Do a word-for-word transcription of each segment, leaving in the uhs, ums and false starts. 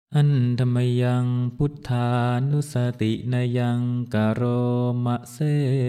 อันธรรมยังพุทธานุสตินายังกะโรมะเซ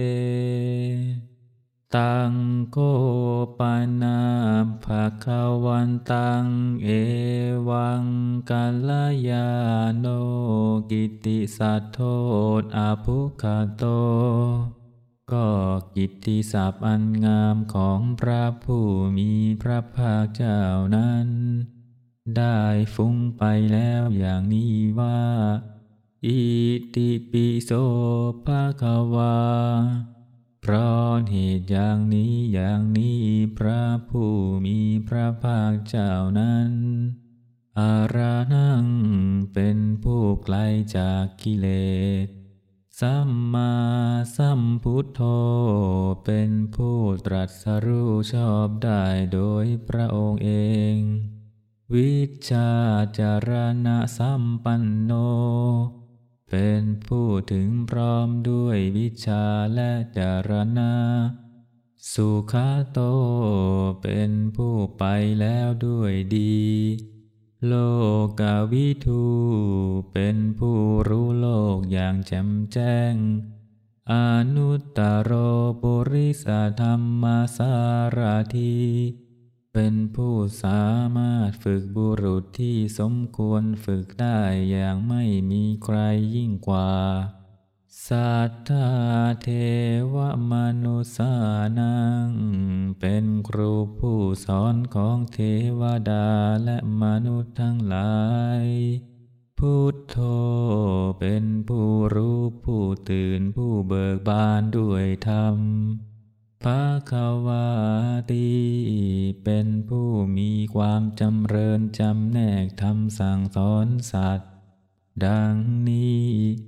ตังโกปานาภะคะวันตังเอวังกัลยาโนกิตติสัทโธอาภุคโตก็กิตติศัพท์อันงามของพระผู้มีพระภาคเจ้านั้นได้ฟุ้งไปแล้วอย่างนี้ว่าอิติปิโสภะคะวาเพราะเหตุอย่างนี้อย่างนี้พระผู้มีพระภาคเจ้านั้นอารานังเป็นผู้ไกลจากกิเลสสัมมาสัมพุทโธเป็นผู้ตรัสรู้ชอบได้โดยพระองค์เองวิชชาจารณะสัมปันโนเป็นผู้ถึงพร้อมด้วยวิชาและจารณะสุขโตเป็นผู้ไปแล้วด้วยดีโลกวิทูเป็นผู้รู้โลกอย่างแจ่มแจ้งอนุตตโรปุริสธรรมสารถีเป็นผู้สามารถฝึกบุรุษที่สมควรฝึกได้อย่างไม่มีใครยิ่งกว่าสัทธาเทวมนุสานังเป็นครูผู้สอนของเทวดาและมนุษย์ทั้งหลายพุทโธเป็นผู้รู้ผู้ตื่นผู้เบิกบานด้วยธรรมภควาติเป็นผู้มีความจำเริญจำแนกธรรมสั่งสอนสัตว์ดังนี้